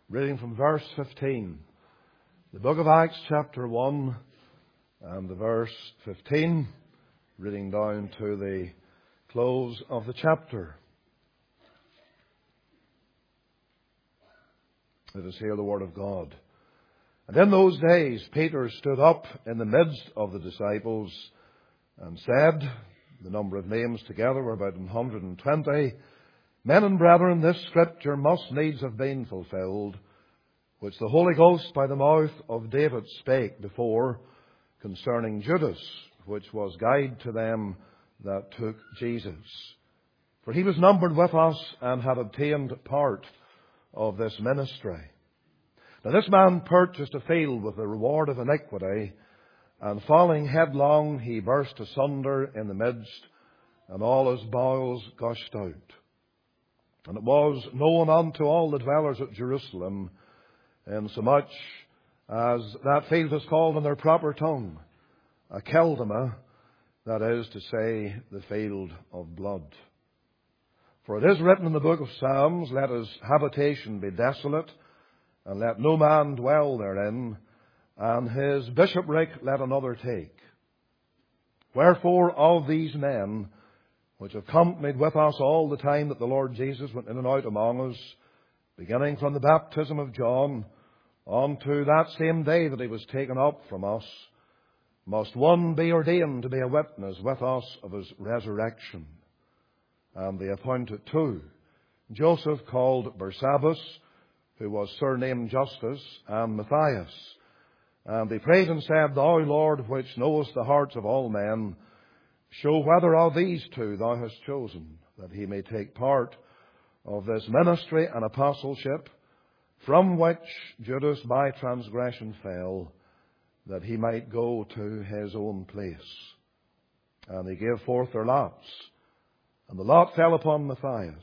reading from verse 15. The book of Acts chapter 1 and the verse 15, reading down to the close of the chapter. Let us hear the word of God. And in those days Peter stood up in the midst of the disciples and said, the number of names together were about 120, Men and brethren, this scripture must needs have been fulfilled, which the Holy Ghost by the mouth of David spake before concerning Judas, which was guide to them that took Jesus. For he was numbered with us and had obtained part of this ministry. Now this man purchased a field with the reward of iniquity, and falling headlong he burst asunder in the midst, and all his bowels gushed out. And it was known unto all the dwellers at Jerusalem, insomuch as that field is called in their proper tongue, Akeldama, that is to say, the field of blood. For it is written in the book of Psalms, Let his habitation be desolate, and let no man dwell therein, and his bishopric let another take. Wherefore of these men, which accompanied with us all the time that the Lord Jesus went in and out among us, beginning from the baptism of John, unto that same day that he was taken up from us, must one be ordained to be a witness with us of his resurrection. And they appointed two, Joseph called Barsabbas, who was surnamed Justus, and Matthias. And they prayed and said, Thou, Lord, which knowest the hearts of all men, show whether of these two thou hast chosen, that he may take part of this ministry and apostleship, from which Judas by transgression fell, that he might go to his own place. And they gave forth their lots, and the lot fell upon Matthias,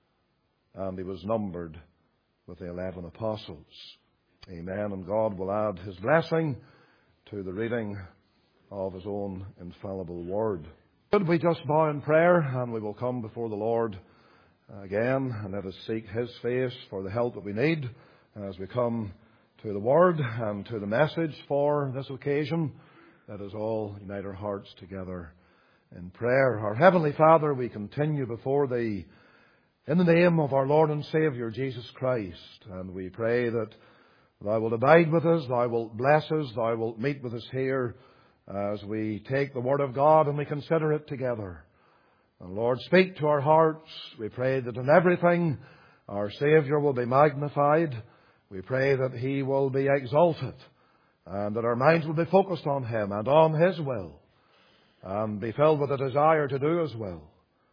and he was numbered with the 11 apostles. Amen. And God will add his blessing to the reading of his own infallible word. Could we just bow in prayer, and we will come before the Lord again, and let us seek his face for the help that we need as we come to the word and to the message for this occasion. Let us all unite our hearts together in prayer. Our Heavenly Father, we continue before thee in the name of our Lord and Saviour Jesus Christ, and we pray that thou wilt abide with us, thou wilt bless us, thou wilt meet with us here as we take the Word of God and we consider it together. And Lord, speak to our hearts. We pray that in everything our Saviour will be magnified. We pray that he will be exalted, and that our minds will be focused on him and on his will, and be filled with a desire to do his will.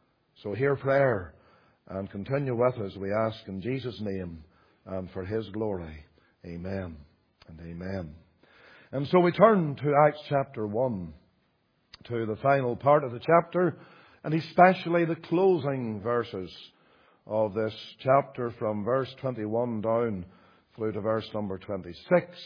So hear prayer and continue with us, we ask in Jesus' name and for his glory. Amen and amen. And so we turn to Acts chapter 1, to the final part of the chapter, and especially the closing verses of this chapter from verse 21 down through to verse number 26.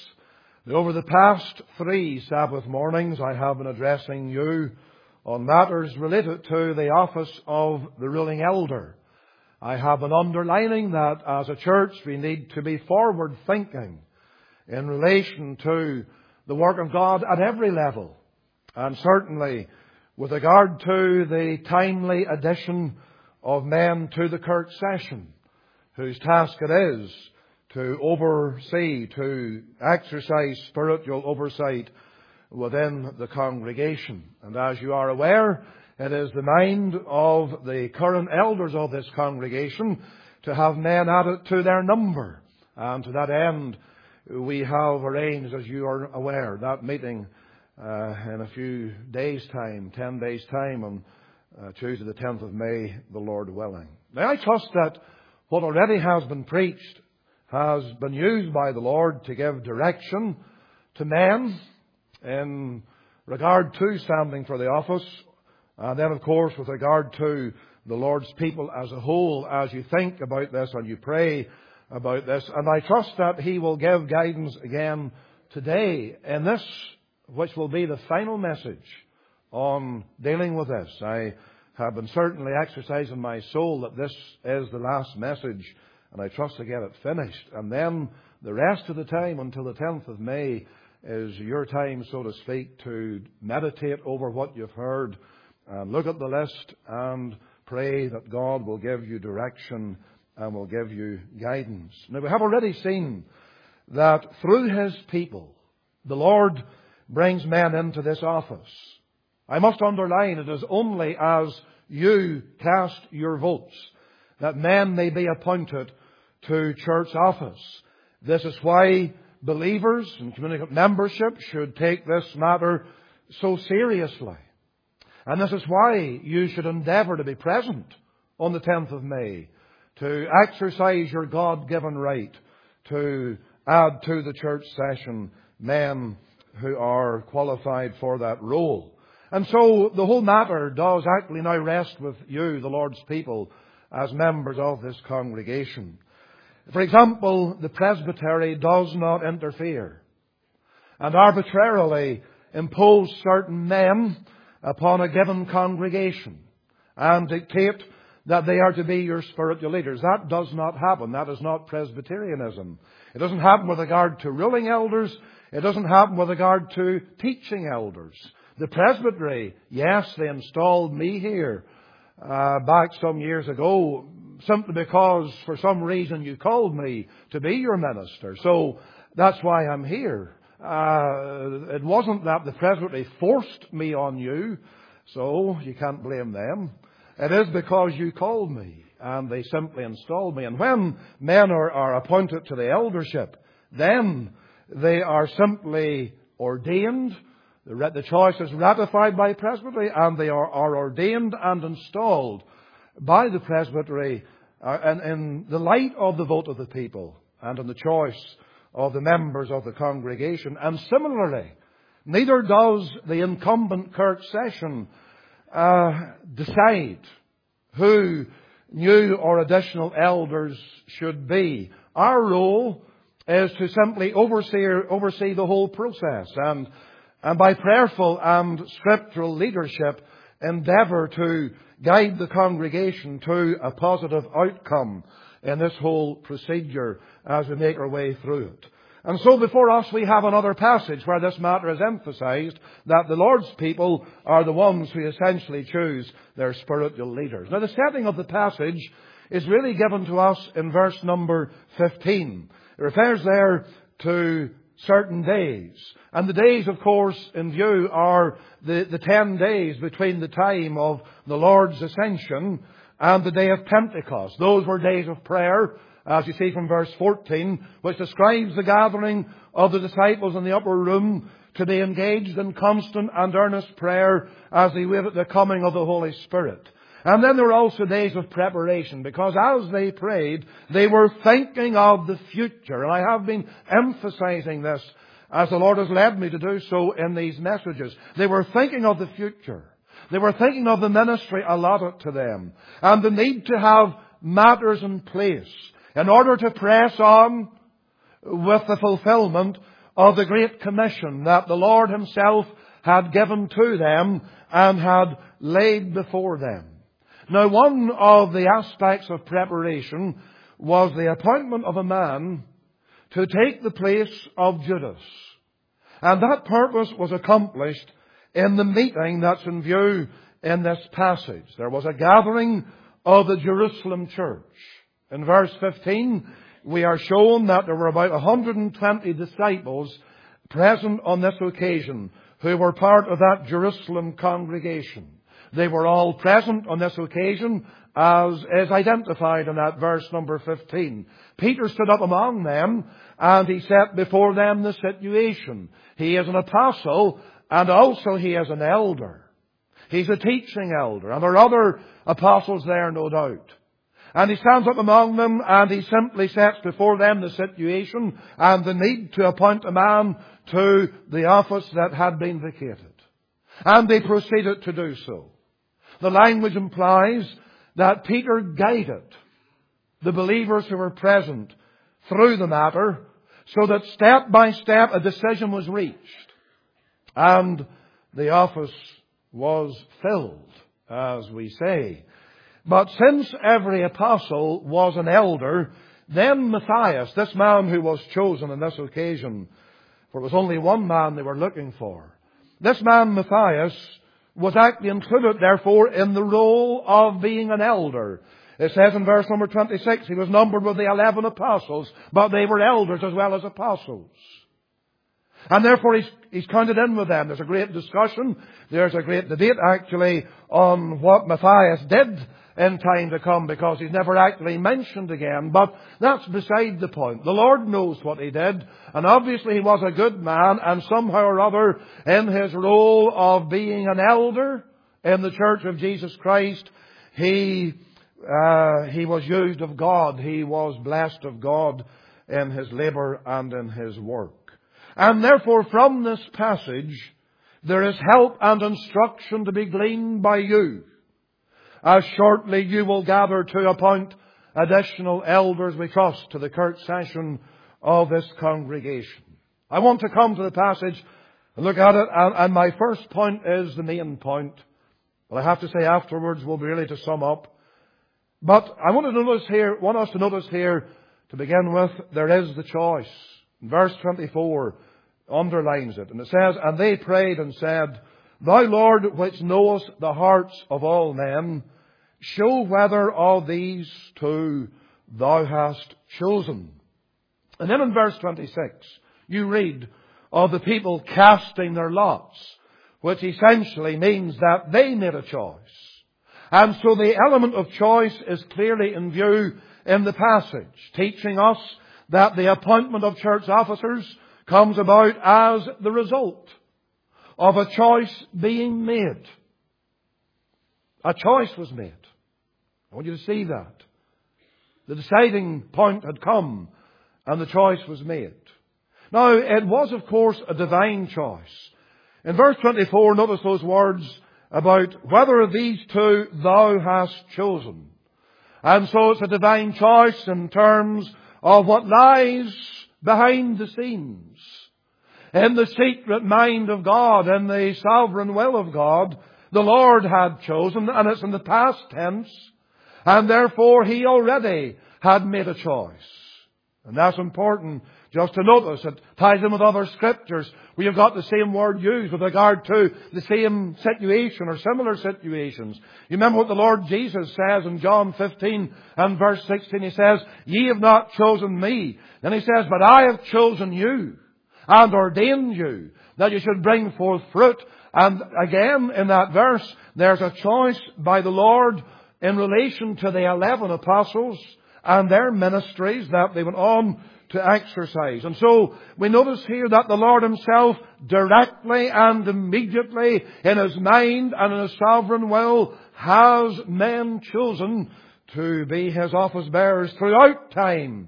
Now, over the past 3 Sabbath mornings, I have been addressing you on matters related to the office of the ruling elder. I have been underlining that as a church we need to be forward thinking in relation to the work of God at every level, and certainly with regard to the timely addition of men to the Kirk session, whose task it is to oversee, to exercise spiritual oversight within the congregation. And as you are aware, it is the mind of the current elders of this congregation to have men added to their number. And to that end, we have arranged, as you are aware, that meeting in a few days' time, 10 days' time, on Tuesday the 10th of May, the Lord willing. Now, I trust that what already has been preached has been used by the Lord to give direction to men in regard to standing for the office, and then, of course, with regard to the Lord's people as a whole, as you think about this and you pray about this. And I trust that he will give guidance again today in this, which will be the final message on dealing with this. I have been certainly exercising my soul that this is the last message and I trust to get it finished. And then the rest of the time until the 10th of May is your time, so to speak, to meditate over what you've heard and look at the list and pray that God will give you direction and will give you guidance. Now, we have already seen that through His people, the Lord brings men into this office. I must underline, it is only as you cast your votes that men may be appointed to church office. This is why believers and communicant membership should take this matter so seriously. And this is why you should endeavour to be present on the 10th of May, to exercise your God-given right to add to the church session men who are qualified for that role. And so the whole matter does actually now rest with you, the Lord's people, as members of this congregation. For example, the presbytery does not interfere and arbitrarily impose certain men upon a given congregation and dictate that they are to be your spiritual leaders. That does not happen. That is not Presbyterianism. It doesn't happen with regard to ruling elders. It doesn't happen with regard to teaching elders. The presbytery, yes, they installed me here back some years ago simply because for some reason you called me to be your minister. So that's why I'm here. It wasn't that the presbytery forced me on you, so you can't blame them. It is because you called me and they simply installed me. And when men are appointed to the eldership, then they are simply ordained. The choice is ratified by presbytery, and they are ordained and installed by the presbytery in the light of the vote of the people and in the choice of the members of the congregation. And similarly, neither does the incumbent Kirk session decide who new or additional elders should be. Our role is to simply oversee the whole process and by prayerful and scriptural leadership endeavour to guide the congregation to a positive outcome in this whole procedure as we make our way through it. And so before us we have another passage where this matter is emphasized, that the Lord's people are the ones who essentially choose their spiritual leaders. Now the setting of the passage is really given to us in verse number 15. It refers there to certain days. And the days, of course, in view are the 10 days between the time of the Lord's ascension and the day of Pentecost. Those were days of prayer, as you see from verse 14, which describes the gathering of the disciples in the upper room to be engaged in constant and earnest prayer as they wait at the coming of the Holy Spirit. And then there were also days of preparation, because as they prayed, they were thinking of the future. And I have been emphasizing this as the Lord has led me to do so in these messages. They were thinking of the future. They were thinking of the ministry allotted to them and the need to have matters in place in order to press on with the fulfillment of the Great Commission that the Lord Himself had given to them and had laid before them. Now, one of the aspects of preparation was the appointment of a man to take the place of Judas. And that purpose was accomplished in the meeting that's in view in this passage. There was a gathering of the Jerusalem church. In verse 15, we are shown that there were about 120 disciples present on this occasion who were part of that Jerusalem congregation. They were all present on this occasion, as is identified in that verse number 15. Peter stood up among them, and he set before them the situation. He is an apostle, and also he is an elder. He's a teaching elder, and there are other apostles there, no doubt. And he stands up among them, and he simply sets before them the situation and the need to appoint a man to the office that had been vacated. And they proceeded to do so. The language implies that Peter guided the believers who were present through the matter so that step by step a decision was reached and the office was filled, as we say. But since every apostle was an elder, then Matthias, this man who was chosen on this occasion, for it was only one man they were looking for, this man Matthias was actually included, therefore, in the role of being an elder. It says in verse number 26, he was numbered with the 11 apostles, but they were elders as well as apostles. And therefore he's counted in with them. There's a great discussion, there's a great debate actually on what Matthias did in time to come, because he's never actually mentioned again. But that's beside the point. The Lord knows what he did, and obviously he was a good man, and somehow or other in his role of being an elder in the Church of Jesus Christ, he was used of God. He was blessed of God in his labour and in his work. And therefore from this passage there is help and instruction to be gleaned by you, as shortly you will gather to appoint additional elders, we trust, to the current session of this congregation. I want to come to the passage and look at it, and my first point is the main point. But I have to say afterwards will be really to sum up. But I want us to notice here, to begin with, there is the choice. Verse 24 underlines it. And it says, "And they prayed and said, Thou, Lord, which knowest the hearts of all men, show whether of these two Thou hast chosen." And then in verse 26, you read of the people casting their lots, which essentially means that they made a choice. And so the element of choice is clearly in view in the passage, teaching us that the appointment of church officers comes about as the result of a choice being made. A choice was made. I want you to see that. The deciding point had come and the choice was made. Now, it was, of course, a divine choice. In verse 24, notice those words about whether of these two thou hast chosen. And so it's a divine choice in terms of what lies behind the scenes, in the secret mind of God, in the sovereign will of God. The Lord had chosen, and it's in the past tense, and therefore He already had made a choice. And that's important just to notice. It ties in with other scriptures where you've got the same word used with regard to the same situation or similar situations. You remember what the Lord Jesus says in John 15 and verse 16. He says, "Ye have not chosen me." Then He says, "But I have chosen you and ordained you that you should bring forth fruit." And again in that verse, there's a choice by the Lord in relation to the 11 apostles and their ministries that they went on to exercise. And so we notice here that the Lord Himself directly and immediately in His mind and in His sovereign will has men chosen to be His office bearers throughout time.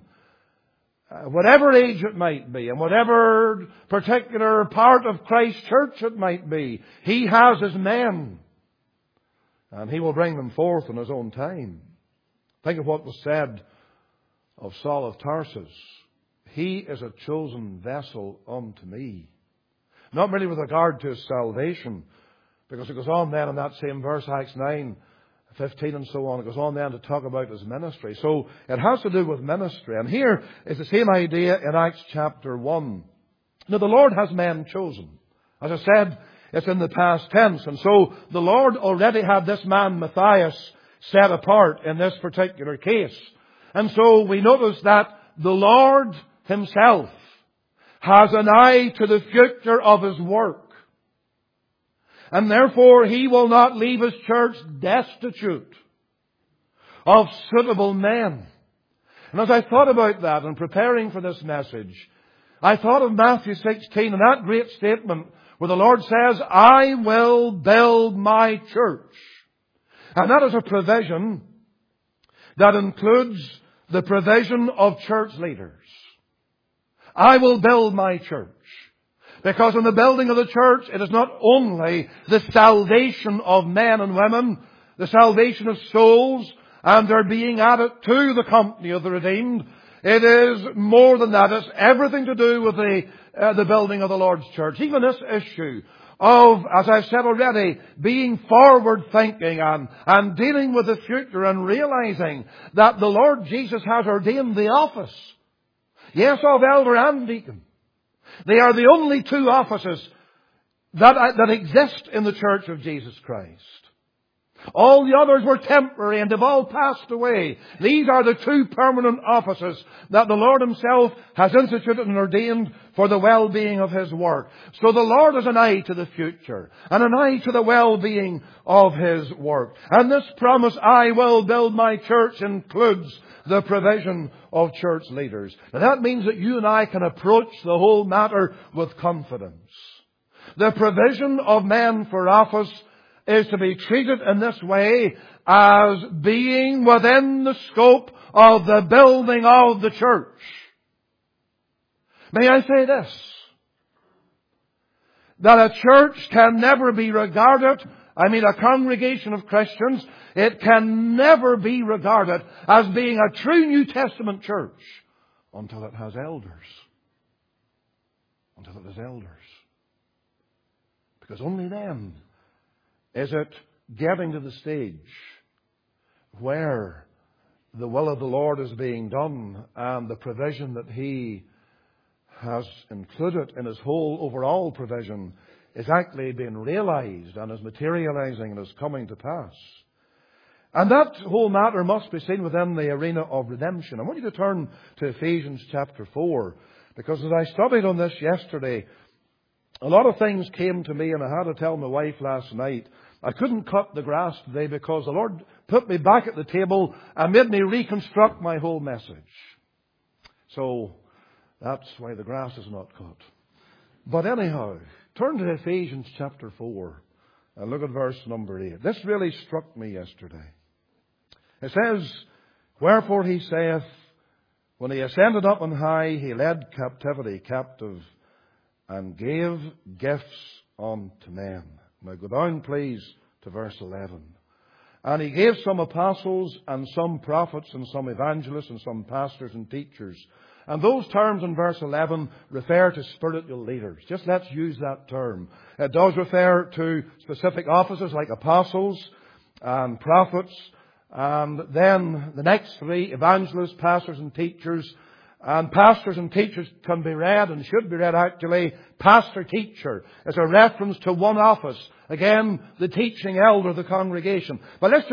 Whatever age it might be and whatever particular part of Christ's church it might be, He has His men. And He will bring them forth in His own time. Think of what was said of Saul of Tarsus. "He is a chosen vessel unto me." Not merely with regard to his salvation, because it goes on then in that same verse, Acts 9:15 and so on. It goes on then to talk about his ministry. So it has to do with ministry. And here is the same idea in Acts chapter 1. Now the Lord has men chosen. As I said, it's in the past tense. And so the Lord already had this man Matthias set apart in this particular case. And so we notice that the Lord Himself has an eye to the future of His work. And therefore He will not leave His church destitute of suitable men. And as I thought about that in preparing for this message, I thought of Matthew 16 and that great statement where the Lord says, "I will build my church." And that is a provision that includes the provision of church leaders. I will build my church. Because in the building of the church, it is not only the salvation of men and women, the salvation of souls, and their being added to the company of the redeemed. It is more than that. It's everything to do with the building of the Lord's church. Even this issue of, as I've said already, being forward thinking and dealing with the future and realizing that the Lord Jesus has ordained the office, yes, of elder and deacon. They are the only two offices that exist in the Church of Jesus Christ. All the others were temporary and have all passed away. These are the two permanent offices that the Lord Himself has instituted and ordained for the well-being of His work. So the Lord has an eye to the future and an eye to the well-being of His work. And this promise, I will build my church, includes the provision of church leaders. Now that means that you and I can approach the whole matter with confidence. The provision of men for office is to be treated in this way as being within the scope of the building of the church. May I say this? That a church can never be regarded, a congregation of Christians, it can never be regarded as being a true New Testament church until it has elders. Until it has elders. Because only then is it getting to the stage where the will of the Lord is being done and the provision that He has included in His whole overall provision is actually being realized and is materializing and is coming to pass. And that whole matter must be seen within the arena of redemption. I want you to turn to Ephesians chapter 4, because as I studied on this yesterday, a lot of things came to me, and I had to tell my wife last night, I couldn't cut the grass today because the Lord put me back at the table and made me reconstruct my whole message. So that's why the grass is not cut. But anyhow, turn to Ephesians chapter 4 and look at verse number 8. This really struck me yesterday. It says, "Wherefore He saith, when He ascended up on high, He led captivity captive and gave gifts unto men." Now go down please to verse 11. "And He gave some apostles and some prophets and some evangelists and some pastors and teachers." And those terms in verse 11 refer to spiritual leaders. Just let's use that term. It does refer to specific offices like apostles and prophets. And then the next three, evangelists, pastors and teachers. And pastors and teachers can be read and should be read actually. Pastor-teacher is a reference to one office. Again, the teaching elder of the congregation. But let's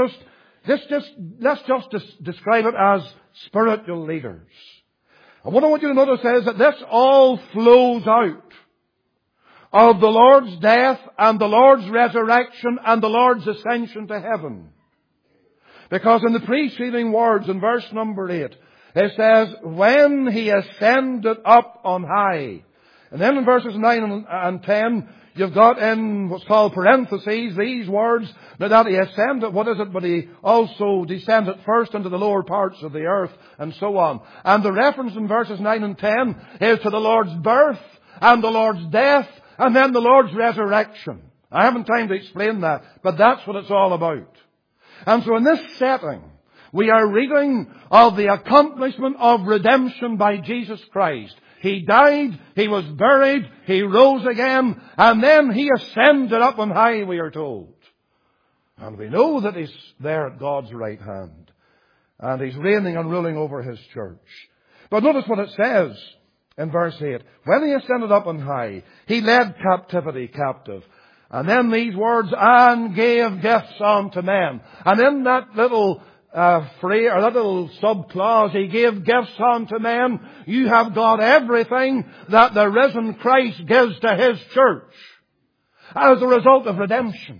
just describe it as spiritual leaders. And what I want you to notice is that this all flows out of the Lord's death and the Lord's resurrection and the Lord's ascension to heaven. Because in the preceding words in verse number 8, it says, "When He ascended up on high." And then in verses 9 and 10, you've got in what's called parentheses these words, that He ascended, what is it? But He also descended first into the lower parts of the earth, and so on. And the reference in verses 9 and 10 is to the Lord's birth, and the Lord's death, and then the Lord's resurrection. I haven't time to explain that, but that's what it's all about. And so in this setting, we are reading of the accomplishment of redemption by Jesus Christ. He died, He was buried, He rose again, and then He ascended up on high, we are told. And we know that He's there at God's right hand. And He's reigning and ruling over His church. But notice what it says in verse 8. "When He ascended up on high, He led captivity captive." And then these words, "and gave gifts unto men." And in that little phrase, or that little sub-clause, He gave gifts unto men. You have got everything that the risen Christ gives to His church as a result of redemption.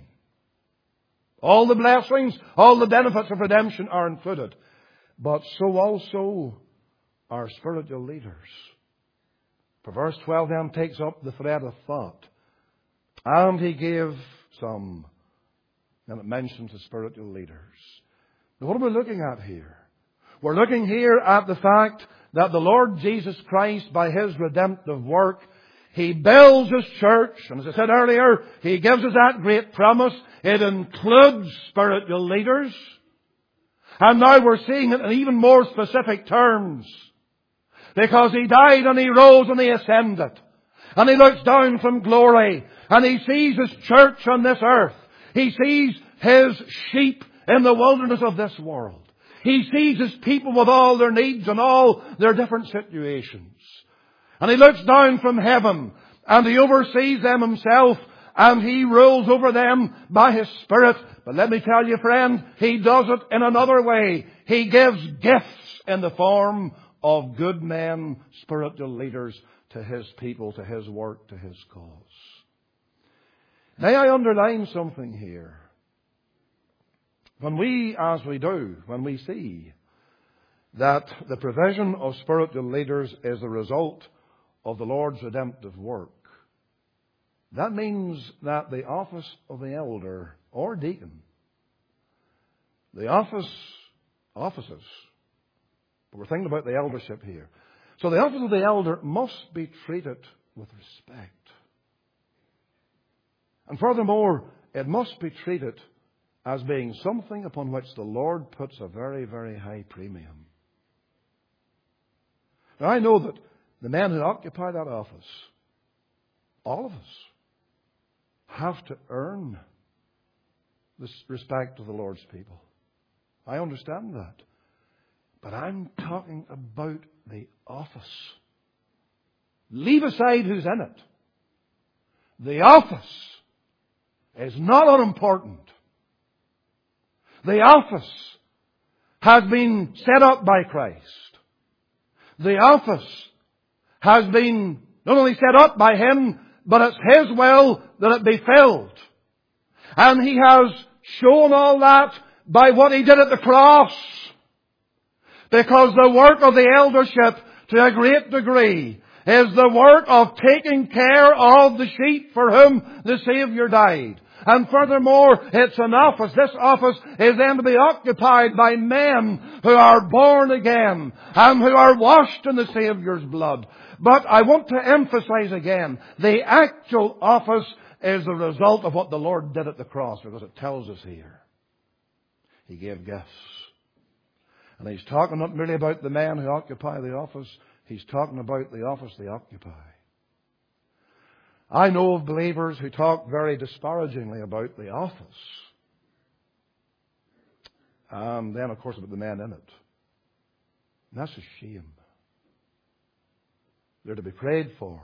All the blessings, all the benefits of redemption are included. But so also are spiritual leaders. For verse 12 then takes up the thread of thought. "And He gave some," and it mentions the spiritual leaders. Now what are we looking at here? We're looking here at the fact that the Lord Jesus Christ, by His redemptive work, He builds His church. And as I said earlier, He gives us that great promise. It includes spiritual leaders. And now we're seeing it in even more specific terms. Because He died and He rose and He ascended. And He looks down from glory and He sees His church on this earth. He sees His sheep in the wilderness of this world. He sees His people with all their needs and all their different situations. And He looks down from heaven and He oversees them Himself and He rules over them by His Spirit. But let me tell you, friend, He does it in another way. He gives gifts in the form of good men, spiritual leaders to His people, to His work, to His cause. May I underline something here? When we see that the provision of spiritual leaders is the result of the Lord's redemptive work, that means that the office of the elder or deacon, the offices, but we're thinking about the eldership here. So the office of the elder must be treated with respect. And furthermore, it must be treated as being something upon which the Lord puts a very, very high premium. Now I know that the men who occupy that office, all of us, have to earn the respect of the Lord's people. I understand that. But I'm talking about the office. Leave aside who's in it. The office is not unimportant. The office has been set up by Christ. The office has been not only set up by Him, but it's His will that it be filled. And He has shown all that by what He did at the cross. Because the work of the eldership, to a great degree, is the work of taking care of the sheep for whom the Saviour died. And furthermore, it's an office. This office is then to be occupied by men who are born again and who are washed in the Saviour's blood. But I want to emphasize again, the actual office is the result of what the Lord did at the cross, because it tells us here. He gave gifts. And He's talking not merely about the men who occupy the office, He's talking about the office they occupy. I know of believers who talk very disparagingly about the office. And then, of course, about the men in it. And that's a shame. They're to be prayed for.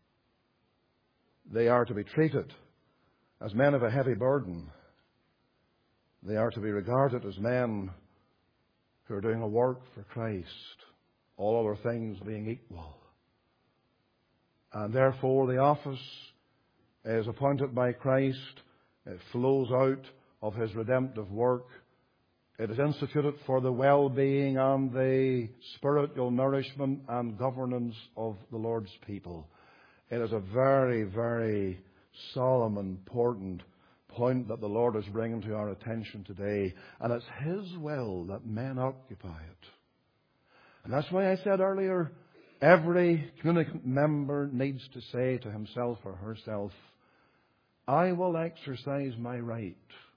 They are to be treated as men of a heavy burden. They are to be regarded as men who are doing a work for Christ, all other things being equal. And therefore the office is appointed by Christ. It flows out of His redemptive work. It is instituted for the well-being and the spiritual nourishment and governance of the Lord's people. It is a very, very solemn and important point that the Lord is bringing to our attention today. And it's His will that men occupy it. And that's why I said earlier, every communicant member needs to say to himself or herself, I will exercise my right.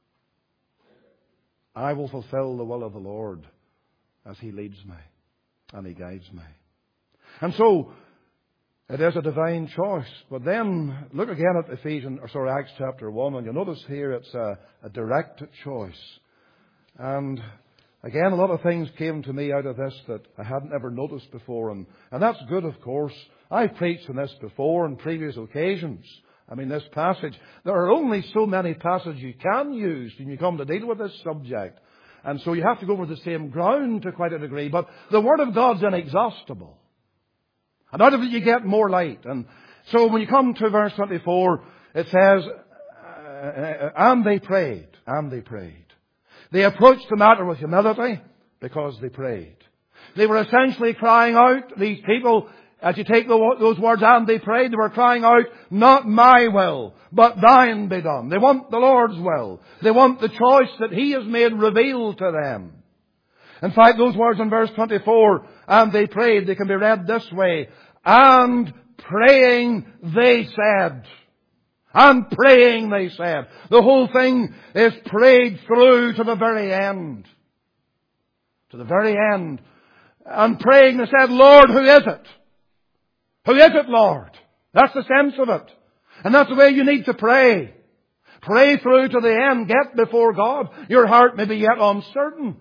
I will fulfill the will of the Lord as He leads me and He guides me. And so, it is a divine choice. But then, look again at Acts chapter 1, and you'll notice here it's a directed choice. And again, a lot of things came to me out of this that I hadn't ever noticed before. And that's good, of course. I've preached on this before on previous occasions. I mean, this passage, there are only so many passages you can use when you come to deal with this subject. And so you have to go over the same ground to quite a degree. But the Word of God's inexhaustible. And out of it you get more light. And so when you come to verse 24, it says, and they prayed. They approached the matter with humility because they prayed. They were essentially crying out, these people, as you take those words, and they prayed, they were crying out, not my will, but thine be done. They want the Lord's will. They want the choice that He has made revealed to them. In fact, those words in verse 24, and they prayed, they can be read this way. And praying they said. And praying they said. The whole thing is prayed through to the very end. To the very end. And praying they said, Lord, who is it? Who is it, Lord? That's the sense of it. And that's the way you need to pray. Pray through to the end. Get before God. Your heart may be yet uncertain,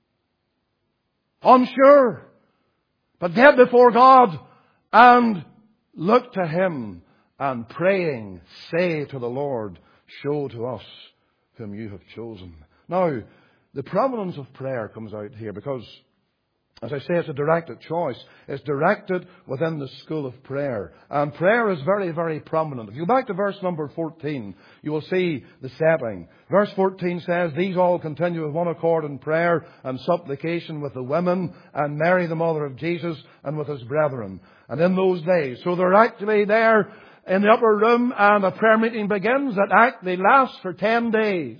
unsure. But get before God and look to Him, and praying, say to the Lord, show to us whom you have chosen. Now, the prominence of prayer comes out here because, as I say, it's a directed choice. It's directed within the school of prayer. And prayer is very, very prominent. If you go back to verse number 14, you will see the setting. Verse 14 says, these all continue with one accord in prayer and supplication with the women, and Mary the mother of Jesus, and with his brethren. And in those days, so they're actually there in the upper room, and a prayer meeting begins that actually lasts for 10 days.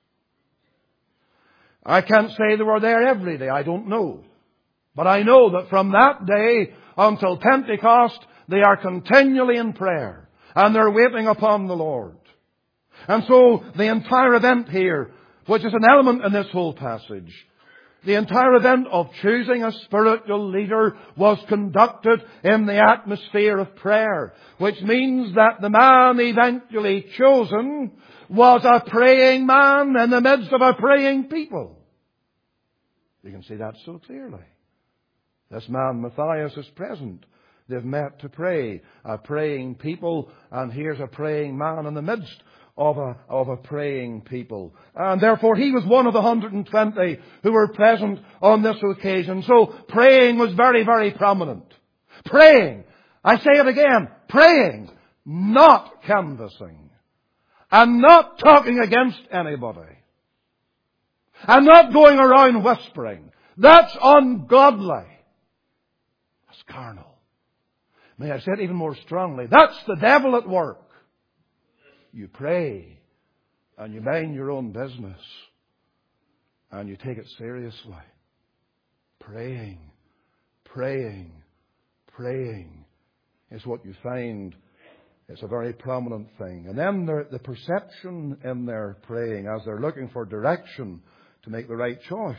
I can't say they were there every day. I don't know. But I know that from that day until Pentecost, they are continually in prayer. And they're waiting upon the Lord. And so the entire event here, which is an element in this whole passage, the entire event of choosing a spiritual leader was conducted in the atmosphere of prayer. Which means that the man eventually chosen was a praying man in the midst of a praying people. You can see that so clearly. This man, Matthias, is present. They've met to pray. A praying people, and here's a praying man in the midst of a praying people. And therefore he was one of the 120 who were present on this occasion. So praying was very, very prominent. Praying. I say it again. Praying. Not canvassing. And not talking against anybody. And not going around whispering. That's ungodly. That's carnal. May I say it even more strongly? That's the devil at work. You pray and you mind your own business and you take it seriously. Praying, praying, praying is what you find. It's a very prominent thing. And then the perception in their praying as they're looking for direction to make the right choice.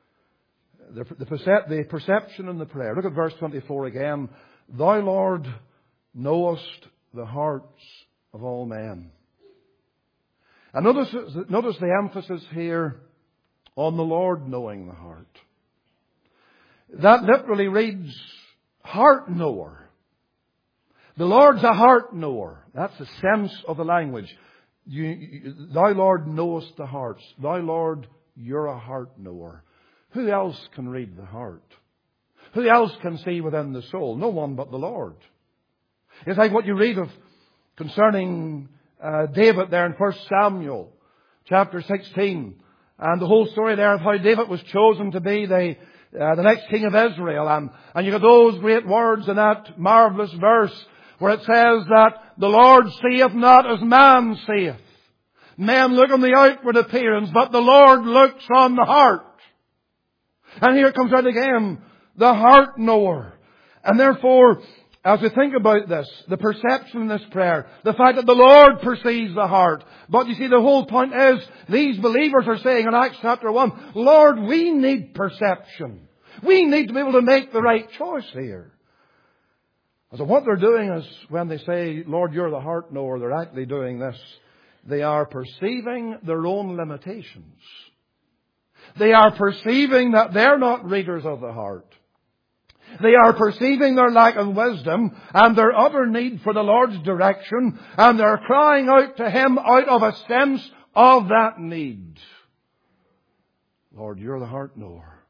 The perception in the prayer. Look at verse 24 again. Thou, Lord, knowest the hearts of all men. And notice the emphasis here on the Lord knowing the heart. That literally reads heart knower. The Lord's a heart knower. That's the sense of the language. Thou, Lord, knowest the hearts. Thou, Lord, you're a heart knower. Who else can read the heart? Who else can see within the soul? No one but the Lord. It's like what you read of concerning David there in 1 Samuel chapter 16. And the whole story there of how David was chosen to be the next king of Israel. And you got those great words in that marvelous verse where it says that the Lord seeth not as man seeth. Men look on the outward appearance, but the Lord looks on the heart. And here it comes out again, the heart knower. And therefore, as we think about this, the perception in this prayer, the fact that the Lord perceives the heart. But you see, the whole point is, these believers are saying in Acts chapter 1, Lord, we need perception. We need to be able to make the right choice here. So what they're doing is, when they say, Lord, you're the heart knower, they're actually doing this. They are perceiving their own limitations. They are perceiving that they're not readers of the heart. They are perceiving their lack of wisdom and their utter need for the Lord's direction, and they're crying out to Him out of a sense of that need. Lord, you're the heart knower.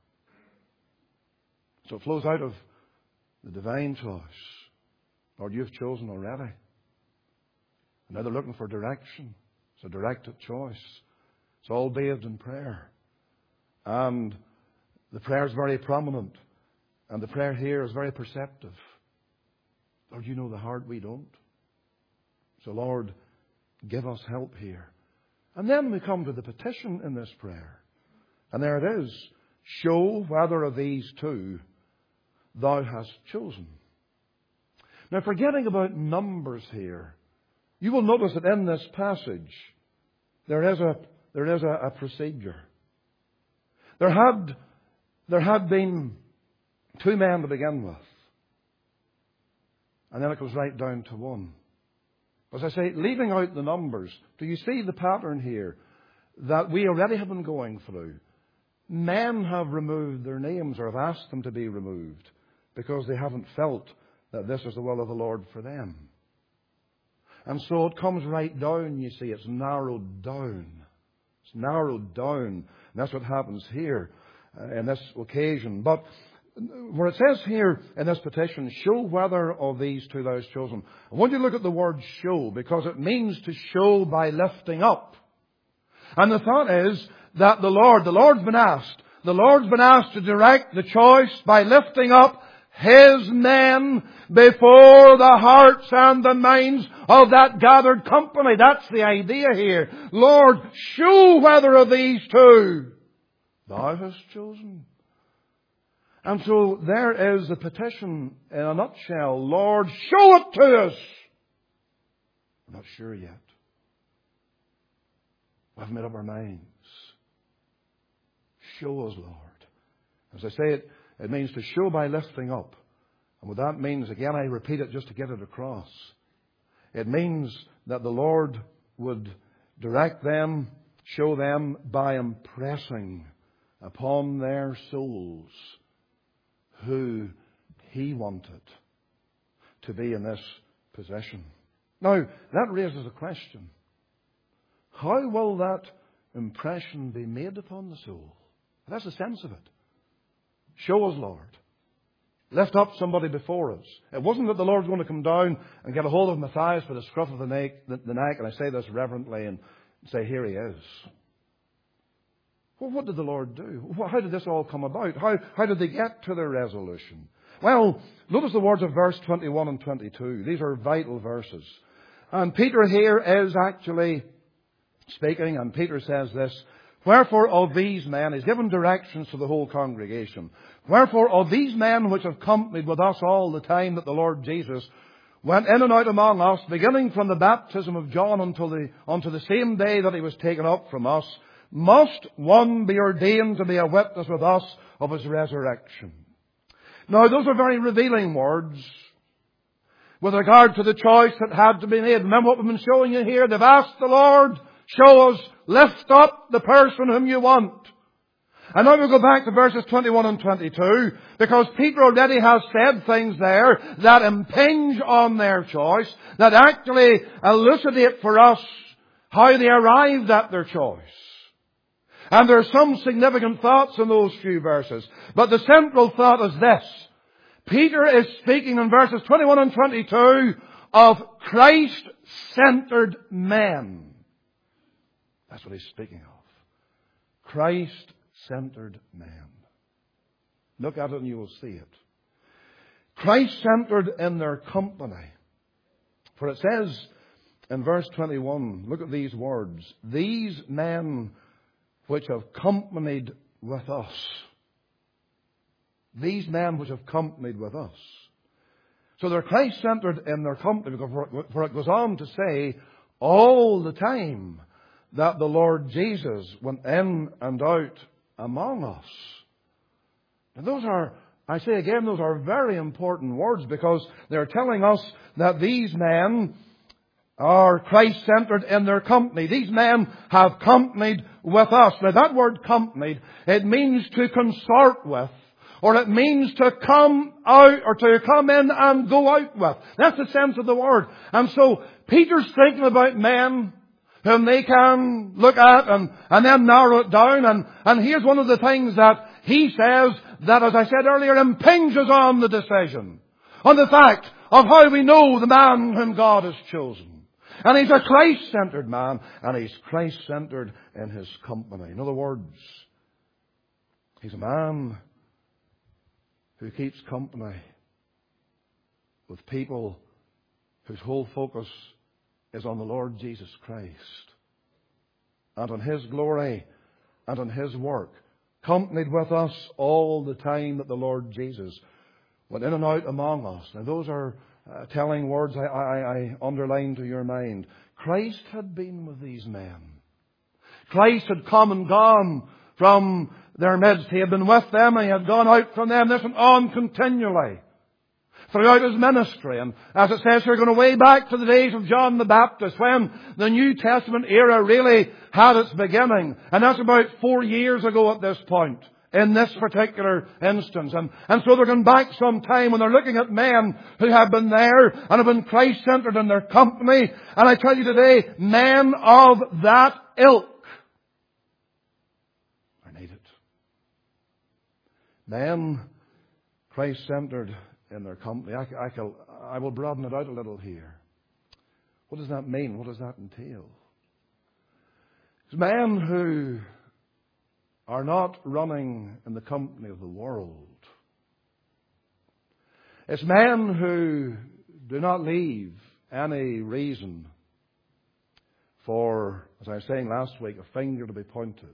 So it flows out of the divine choice. Lord, you've chosen already. And now they're looking for direction. It's a directed choice. It's all bathed in prayer. And the prayer is very prominent. And the prayer here is very perceptive. Lord, you know the heart, we don't. So Lord, give us help here. And then we come to the petition in this prayer. And there it is. Show whether of these two thou hast chosen. Now, forgetting about numbers here, you will notice that in this passage there is a procedure. There had been two men to begin with. And then it goes right down to 1. As I say, leaving out the numbers, do you see the pattern here that we already have been going through? Men have removed their names or have asked them to be removed because they haven't felt that this is the will of the Lord for them. And so it comes right down, you see. It's narrowed down. It's narrowed down. And that's what happens here in this occasion. But where it says here in this petition, show whether of these two thou hast chosen. I want you to look at the word show, because it means to show by lifting up. And the thought is that the Lord's been asked to direct the choice by lifting up His men before the hearts and the minds of that gathered company. That's the idea here. Lord, show whether of these two thou hast chosen. And so there is the petition in a nutshell. Lord, show it to us. We're not sure yet. We haven't made up our minds. Show us, Lord. As I say, it means to show by lifting up. And what that means, again, I repeat it just to get it across. It means that the Lord would direct them, show them by impressing upon their souls who He wanted to be in this position. Now, that raises a question. How will that impression be made upon the soul? That's the sense of it. Show us, Lord. Lift up somebody before us. It wasn't that the Lord's going to come down and get a hold of Matthias by the scruff of the neck, and I say this reverently, and say, here he is. Well, what did the Lord do? How did this all come about? How did they get to their resolution? Well, notice the words of verse 21 and 22. These are vital verses. And Peter here is actually speaking, and Peter says this, wherefore of these men, he's given directions to the whole congregation, wherefore of these men which have companied with us all the time that the Lord Jesus went in and out among us, beginning from the baptism of John unto the same day that He was taken up from us, must one be ordained to be a witness with us of His resurrection. Now, those are very revealing words with regard to the choice that had to be made. Remember what we've been showing you here? They've asked the Lord, show us, lift up the person whom you want. And now we'll go back to verses 21 and 22, because Peter already has said things there that impinge on their choice, that actually elucidate for us how they arrived at their choice. And there are some significant thoughts in those few verses. But the central thought is this. Peter is speaking in verses 21 and 22 of Christ-centered men. That's what he's speaking of. Christ-centered men. Look at it and you will see it. Christ-centered in their company. For it says in verse 21, look at these words. These men which have companied with us. These men which have companied with us. So they're Christ-centered in their company, for it goes on to say, all the time that the Lord Jesus went in and out among us. And those are, I say again, those are very important words, because they're telling us that these men are Christ-centered in their company. These men have companied with us. Now that word companied, it means to consort with, or it means to come out, or to come in and go out with. That's the sense of the word. And so Peter's thinking about men whom they can look at and then narrow it down. And here's one of the things that he says that, as I said earlier, impinges on the decision. On the fact of how we know the man whom God has chosen. And he's a Christ-centered man, and he's Christ-centered in his company. In other words, he's a man who keeps company with people whose whole focus is on the Lord Jesus Christ and on His glory and on His work, companied with us all the time that the Lord Jesus went in and out among us. Now those are telling words I underline to your mind. Christ had been with these men. Christ had come and gone from their midst. He had been with them and He had gone out from them. This went on continually. throughout His ministry. And as it says here, going way back to the days of John the Baptist, when the New Testament era really had its beginning. And that's about 4 years ago at this point, in this particular instance. And so they're going back some time when they're looking at men who have been there and have been Christ-centered in their company. And I tell you today, men of that ilk are needed. Men Christ-centered in their company. I will broaden it out a little here. What does that mean? What does that entail? It's men who are not running in the company of the world. It's men who do not leave any reason for, as I was saying last week, a finger to be pointed.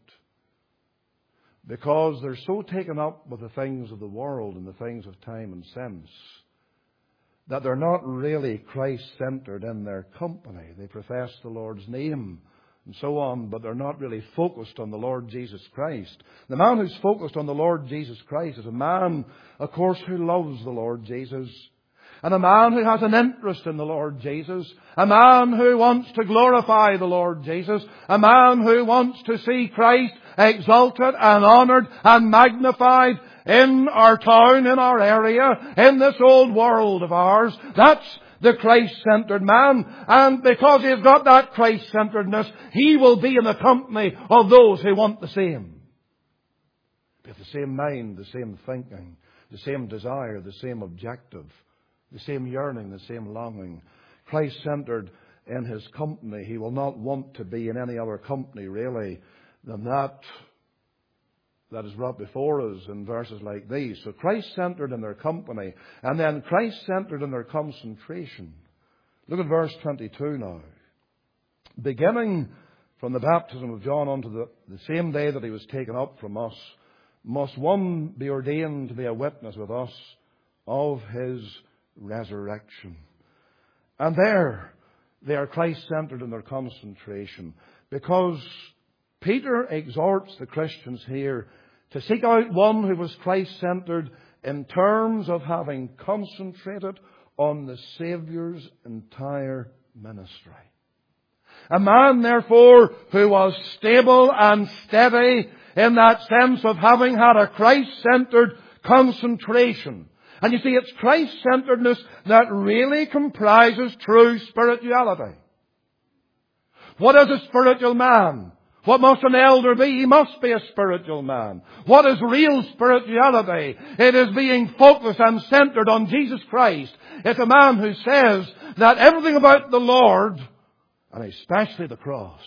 Because they're so taken up with the things of the world and the things of time and sense that they're not really Christ-centered in their company. They profess the Lord's name and so on, but they're not really focused on the Lord Jesus Christ. The man who's focused on the Lord Jesus Christ is a man, of course, who loves the Lord Jesus. And a man who has an interest in the Lord Jesus. A man who wants to glorify the Lord Jesus. A man who wants to see Christ exalted and honoured and magnified in our town, in our area, in this old world of ours. That's the Christ-centered man. And because he's got that Christ-centeredness, he will be in the company of those who want the same. They have the same mind, the same thinking, the same desire, the same objective, the same yearning, the same longing. Christ-centered in his company. He will not want to be in any other company, really, than that is brought before us in verses like these. So Christ-centered in their company, and then Christ-centered in their concentration. Look at verse 22 now. Beginning from the baptism of John unto the same day that he was taken up from us, must one be ordained to be a witness with us of his resurrection. And there, they are Christ-centered in their concentration, because Peter exhorts the Christians here to seek out one who was Christ-centered in terms of having concentrated on the Saviour's entire ministry. A man, therefore, who was stable and steady in that sense of having had a Christ-centered concentration. And you see, it's Christ-centeredness that really comprises true spirituality. What is a spiritual man? What must an elder be? He must be a spiritual man. What is real spirituality? It is being focused and centered on Jesus Christ. It's a man who says that everything about the Lord, and especially the cross,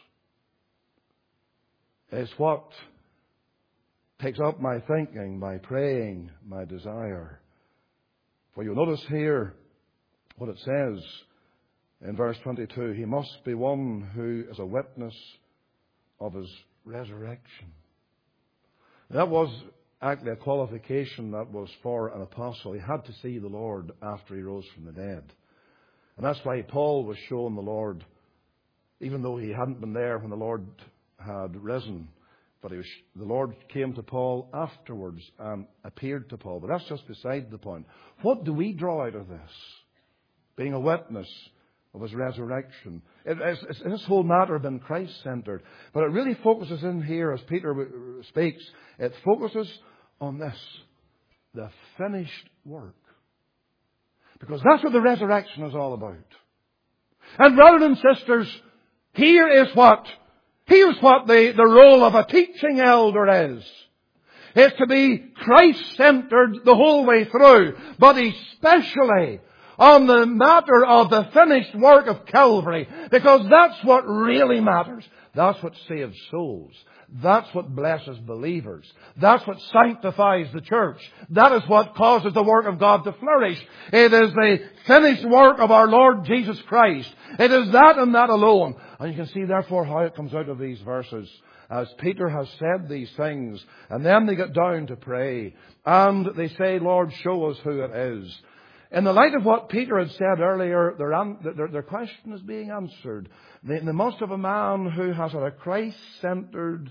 is what takes up my thinking, my praying, my desire. For you'll notice here what it says in verse 22. He must be one who is a witness of his resurrection. That was actually a qualification that was for an apostle. He had to see the Lord after he rose from the dead. And that's why Paul was shown the Lord, even though he hadn't been there when the Lord had risen. But the Lord came to Paul afterwards and appeared to Paul. But that's just beside the point. What do we draw out of this? Being a witness of his resurrection. This whole matter has been Christ-centered. But it really focuses in here, as Peter speaks, it focuses on this, the finished work. Because that's what the resurrection is all about. And brothers and sisters, here's what the role of a teaching elder is. It's to be Christ-centered the whole way through, but especially on the matter of the finished work of Calvary, because that's what really matters. That's what saves souls. That's what blesses believers. That's what sanctifies the church. That is what causes the work of God to flourish. It is the finished work of our Lord Jesus Christ. It is that and that alone. And you can see therefore how it comes out of these verses. As Peter has said these things, and then they get down to pray, and they say, Lord, show us who it is. In the light of what Peter had said earlier, their question is being answered. They must have a man who has had a Christ-centered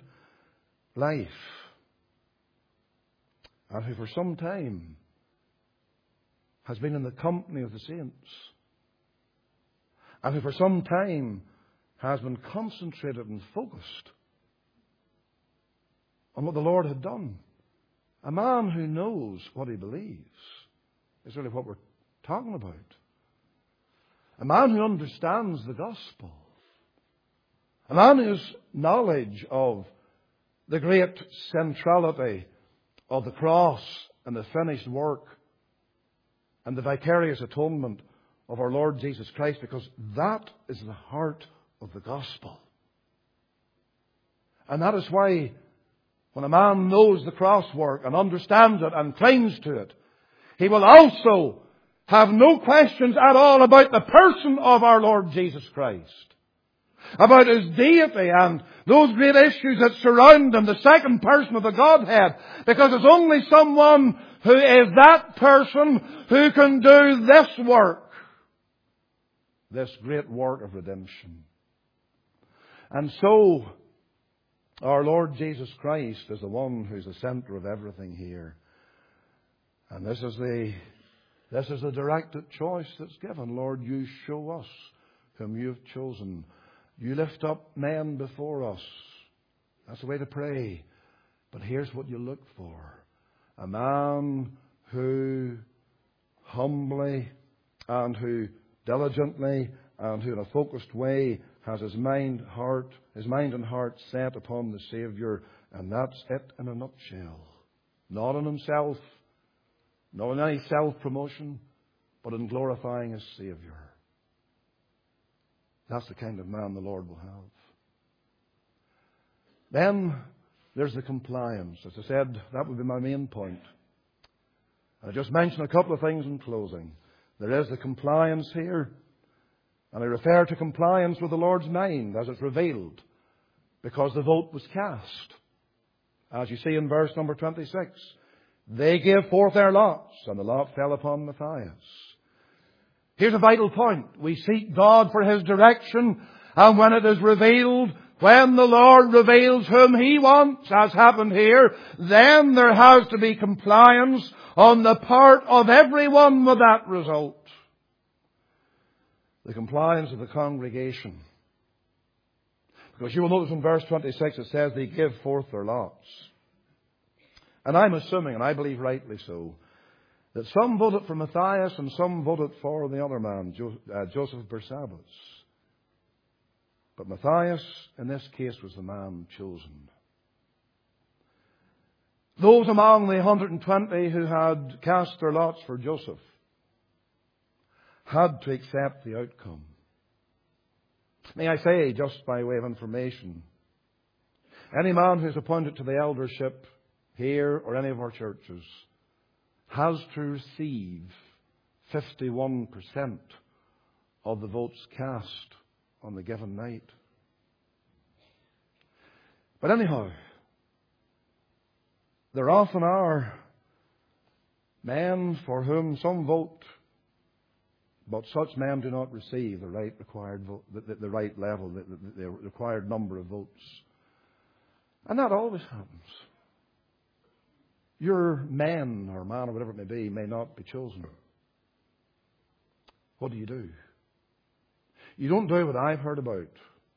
life, and who for some time has been in the company of the saints, and who for some time has been concentrated and focused on what the Lord had done. A man who knows what he believes is really what we're talking about. A man who understands the gospel. A man whose knowledge of the great centrality of the cross and the finished work and the vicarious atonement of our Lord Jesus Christ, because that is the heart of the gospel. And that is why when a man knows the cross work and understands it and clings to it, he will also have no questions at all about the person of our Lord Jesus Christ, about His deity and those great issues that surround Him, the second person of the Godhead, because it's only someone who is that person who can do this work, this great work of redemption. And so, our Lord Jesus Christ is the one who's the center of everything here. And this is the directed choice that's given. Lord, you show us whom you've chosen. You lift up men before us. That's the way to pray. But here's what you look for. A man who humbly and who diligently and who in a focused way has his mind and heart set upon the Saviour. And that's it in a nutshell. Not in himself, not in any self-promotion, but in glorifying his Saviour. That's the kind of man the Lord will have. Then there's the compliance. As I said, that would be my main point. I just mentioned a couple of things in closing. There is the compliance here. And I refer to compliance with the Lord's mind as it's revealed, because the vote was cast. As you see in verse number 26, they gave forth their lots, and the lot fell upon Matthias. Here's a vital point. We seek God for His direction, and when it is revealed, when the Lord reveals whom He wants, as happened here, then there has to be compliance on the part of everyone with that result. The compliance of the congregation. Because you will notice in verse 26 it says they give forth their lots. And I'm assuming, and I believe rightly so, that some voted for Matthias and some voted for the other man, Joseph Barsabbas. But Matthias, in this case, was the man chosen. Those among the 120 who had cast their lots for Joseph had to accept the outcome. May I say, just by way of information, any man who's appointed to the eldership here or any of our churches has to receive 51% of the votes cast on the given night. But anyhow, there often are men for whom some vote, but such men do not receive the right required vote, the right level, the required number of votes. And that always happens. Your men or man or whatever it may not be chosen. What do? You don't do what I've heard about.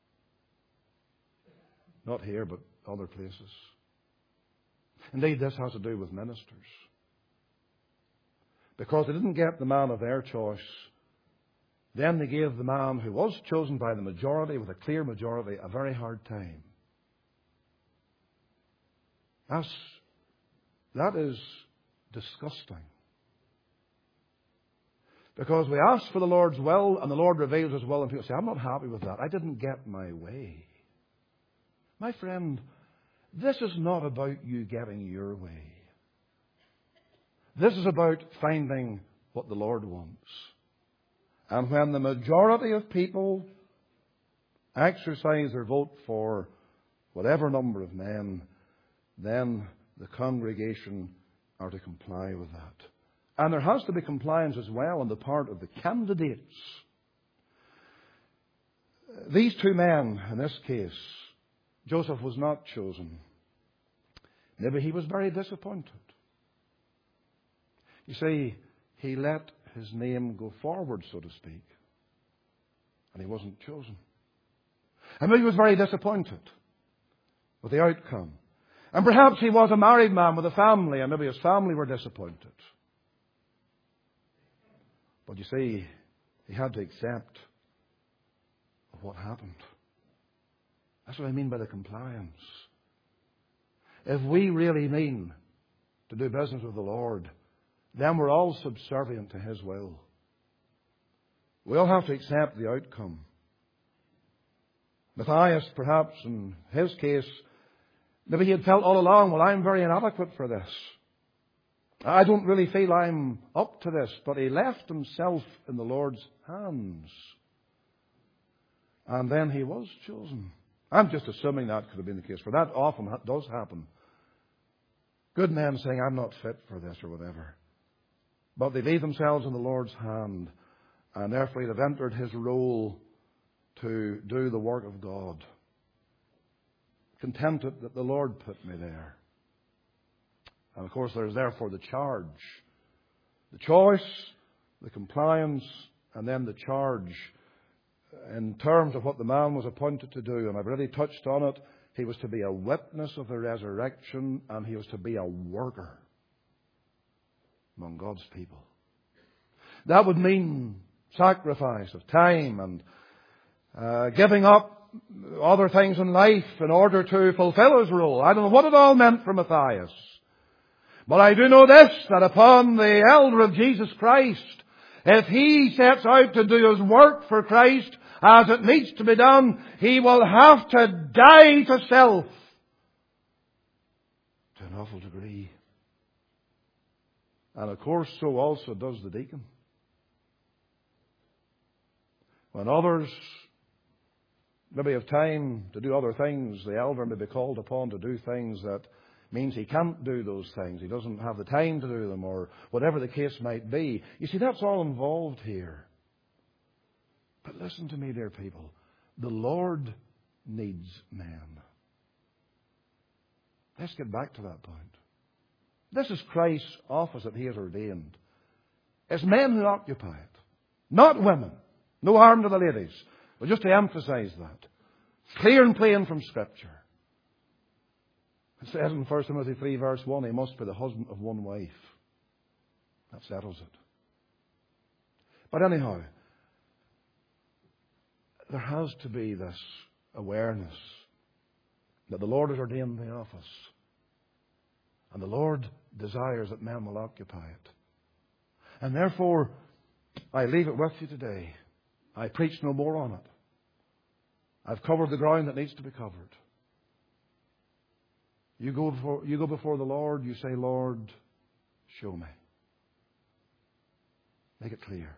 Not here, but other places. Indeed, this has to do with ministers. Because they didn't get the man of their choice, then they gave the man who was chosen by the majority, with a clear majority, a very hard time. That is disgusting. Because we ask for the Lord's will, and the Lord reveals His will, and people say, I'm not happy with that. I didn't get my way. My friend, this is not about you getting your way. This is about finding what the Lord wants. And when the majority of people exercise their vote for whatever number of men, then the congregation are to comply with that. And there has to be compliance as well on the part of the candidates. These two men, in this case, Joseph was not chosen. Maybe he was very disappointed. You see, he let his name go forward, so to speak. And he wasn't chosen. And maybe he was very disappointed with the outcome. And perhaps he was a married man with a family, and maybe his family were disappointed. But you see, he had to accept what happened. That's what I mean by the compliance. If we really mean to do business with the Lord, then we're all subservient to His will. We all have to accept the outcome. Matthias, perhaps in his case, maybe he had felt all along, well, I'm very inadequate for this. I don't really feel I'm up to this. But he left himself in the Lord's hands. And then he was chosen. I'm just assuming that could have been the case, for that often does happen. Good men saying, I'm not fit for this or whatever. But they leave themselves in the Lord's hand, and therefore they've entered His role to do the work of God. Contented that the Lord put me there. And of course there's therefore the charge. The choice, the compliance, and then the charge in terms of what the man was appointed to do. And I've already touched on it. He was to be a witness of the resurrection, and he was to be a worker among God's people. That would mean sacrifice of time and giving up other things in life in order to fulfill his role. I don't know what it all meant for Matthias. But I do know this, that upon the elder of Jesus Christ, if he sets out to do his work for Christ as it needs to be done, he will have to die to self to an awful degree. And of course, so also does the deacon. When others maybe have time to do other things, the elder may be called upon to do things that means he can't do those things. He doesn't have the time to do them, or whatever the case might be. You see, that's all involved here. But listen to me, dear people. The Lord needs men. Let's get back to that point. This is Christ's office that He has ordained. It's men who occupy it, not women. No harm to the ladies. But just to emphasize that. It's clear and plain from Scripture. It says in 1 Timothy 3 verse 1, he must be the husband of one wife. That settles it. But anyhow, there has to be this awareness that the Lord has ordained the office. And the Lord desires that men will occupy it. And therefore, I leave it with you today. I preach no more on it. I've covered the ground that needs to be covered. You go before the Lord, you say, Lord, show me. Make it clear.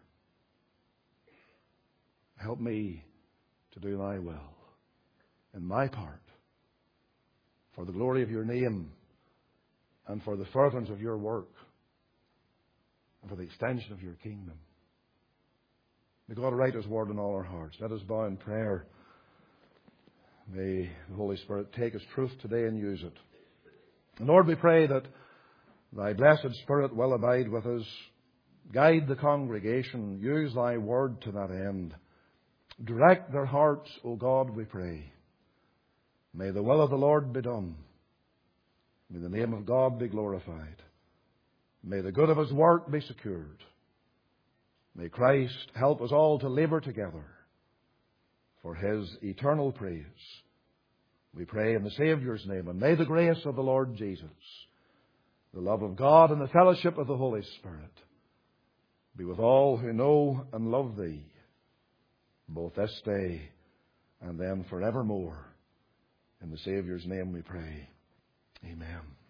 Help me to do Thy will in my part, for the glory of Your name and for the furtherance of Your work and for the extension of Your kingdom. May God write His word in all our hearts. Let us bow in prayer. May the Holy Spirit take His truth today and use it. And Lord, we pray that Thy blessed Spirit will abide with us. Guide the congregation. Use Thy word to that end. Direct their hearts, O God, we pray. May the will of the Lord be done. May the name of God be glorified. May the good of His work be secured. May Christ help us all to labour together for His eternal praise. We pray in the Saviour's name. And may the grace of the Lord Jesus, the love of God, and the fellowship of the Holy Spirit be with all who know and love Thee, both this day and then forevermore. In the Saviour's name we pray. Amen.